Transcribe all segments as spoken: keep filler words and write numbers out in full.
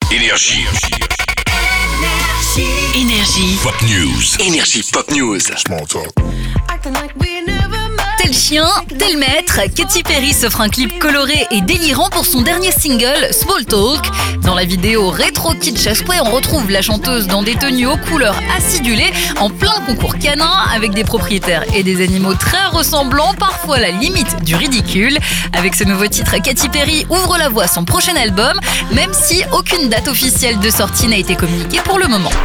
Énergie. Énergie. Pop News. Énergie Pop News. Small talk. Tel chien, tel maître, Katy Perry s'offre un clip coloré et délirant pour son dernier single, Small Talk. Dans la vidéo rétro kitsch à souhait, on retrouve la chanteuse dans des tenues aux couleurs acidulées, en plein concours canin, avec des propriétaires et des animaux très ressemblants, parfois à la limite du ridicule. Avec ce nouveau titre, Katy Perry ouvre la voie à son prochain album, même si aucune date officielle de sortie n'a été communiquée pour le moment.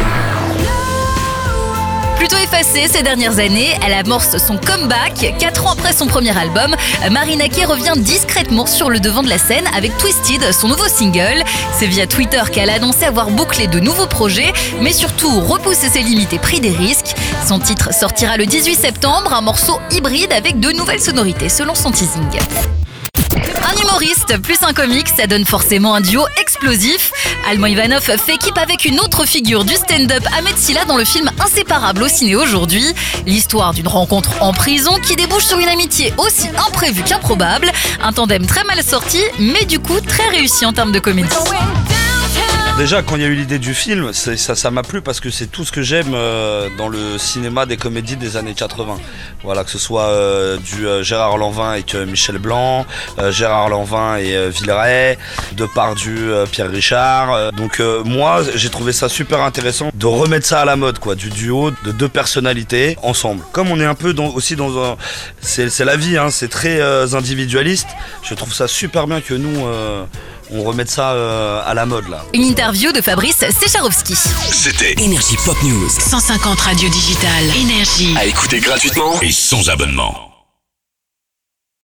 Plutôt effacée ces dernières années, elle amorce son comeback. Quatre ans après son premier album, Marina Kaye revient discrètement sur le devant de la scène avec Twisted, son nouveau single. C'est via Twitter qu'elle a annoncé avoir bouclé de nouveaux projets, mais surtout repoussé ses limites et pris des risques. Son titre sortira le dix-huit septembre, un morceau hybride avec de nouvelles sonorités selon son teasing. Un humoriste plus un comique, ça donne forcément un duo explosif. Alban Ivanov fait équipe avec une autre figure du stand-up, Ahmed Silla, dans le film Inséparable au ciné aujourd'hui. L'histoire d'une rencontre en prison qui débouche sur une amitié aussi imprévue qu'improbable. Un tandem très mal sorti, mais du coup très réussi en termes de comédie. Déjà, quand il y a eu l'idée du film, c'est, ça, ça m'a plu parce que c'est tout ce que j'aime euh, dans le cinéma des comédies des années quatre-vingts. Voilà, que ce soit euh, du euh, Gérard Lanvin avec euh, Michel Blanc, euh, Gérard Lanvin et euh, Villeray, Depardieu, euh, Pierre Richard. Euh, donc euh, moi, j'ai trouvé ça super intéressant de remettre ça à la mode, quoi, du duo de deux personnalités ensemble. Comme on est un peu dans, aussi dans un, c'est, c'est la vie, hein, c'est très euh, individualiste. Je trouve ça super bien que nous. Euh, On remet ça euh, à la mode là. Une interview de Fabrice Secharowski. C'était Énergie Pop News. cent cinquante radios digitales. Énergie. À écouter gratuitement et sans abonnement.